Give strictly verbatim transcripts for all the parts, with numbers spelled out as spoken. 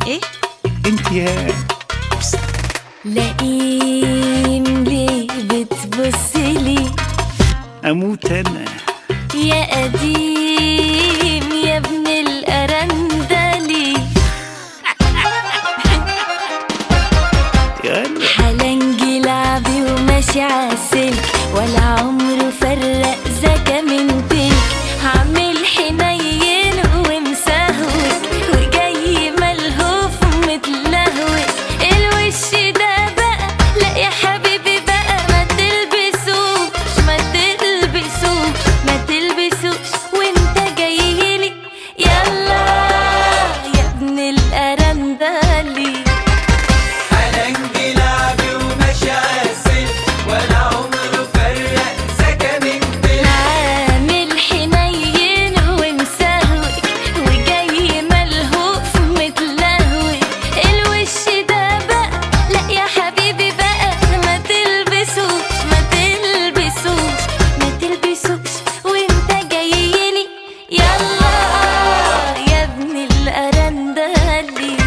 ايه انت يا بس. لئيم ليه بتبصلي؟ اموت انا يا قديم يا ابن الأرندلي. يلا حلنجي لعبي وماشي عالسلك، ولا عمره فرق زكا من تلك. عامل حنين ومسهوك وجاي ملهوف متلهوك. الوش ده بقى لا يا حبيبي بقى، ما تلبسوش ما تلبسوش ما تلبسوش وانت جايلي. يلا يا ابن الأرندلي. حلنجي لعبي وماشي عالسلك، ولا عمره فرق زكا من تلك. عامل حنين ومسهوك وجاي ملهوف متلهوك. الوش ده بقى لا يا حبيبي بقى، ما تلبسوش ما تلبسوش ما تلبسوش وانت جايلي. يلا يا ابن الأرندلي.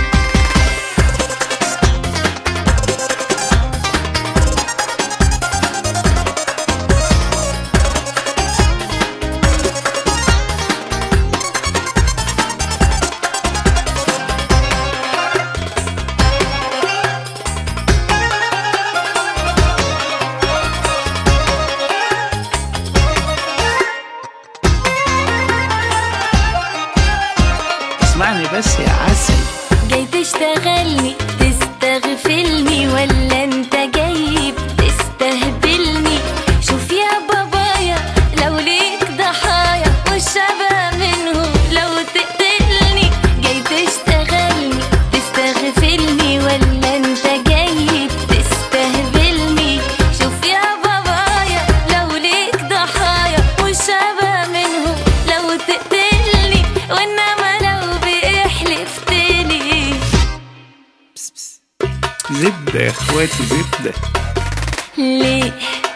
اسمعني بس يا عسل. جاي تشتغلني تستغفلني، ولا انت جاي بتستهبلني؟ شوف يا بابايا لو ليك ضحايا والشبه منهم لو تقتلني. جاي تشتغلني تستغفلني، ولا انت جاي بتستهبلني؟ شوف يا بابايا لو ليك ضحايا والشبه منهم لو تقتلني. وانما لو بيحلفتلي بس بس. زبدة يا اخواتي زبدة. ليه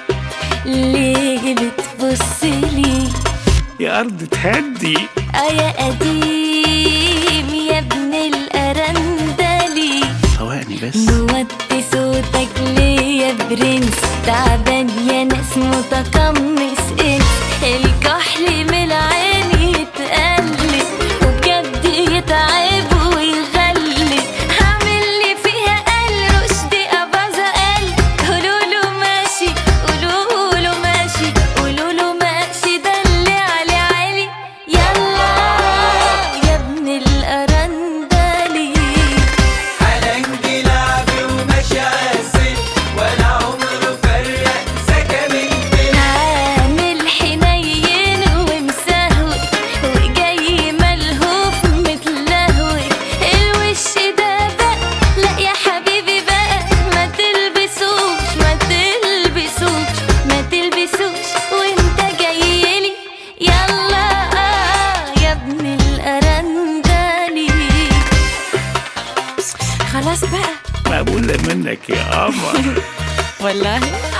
ليه بتبصلي؟ يا ارض تهدي. اه يا قديم يا ابن الأرندلي. فوقني بس. موطي صوتك ليه يا برنس؟ تعبان يا ناس متقمص انس. الكحل من العين يتقلب وبجد يتعب ويغلب. عامل لي فيها قال رشدي أباظة قال. قولوله ماشي قولوله ماشي قولوله ماشي ده اللي علي علي. يلا يا ابن الأرندلي. حلنجي لعبي وماشي عالسلك، ولا عمره فرق زكا من تلك. عامل حنين ومسهوك وجاي ملهوف متلهوك. الوش ده بقى لا يا حبيبي بقى، ما تلبسوش ما تلبسوش ما تلبسوش وانت جايلي. يلا يا ابن الأرندلي. خلاص بقى مقبولة منك يا قمر. والله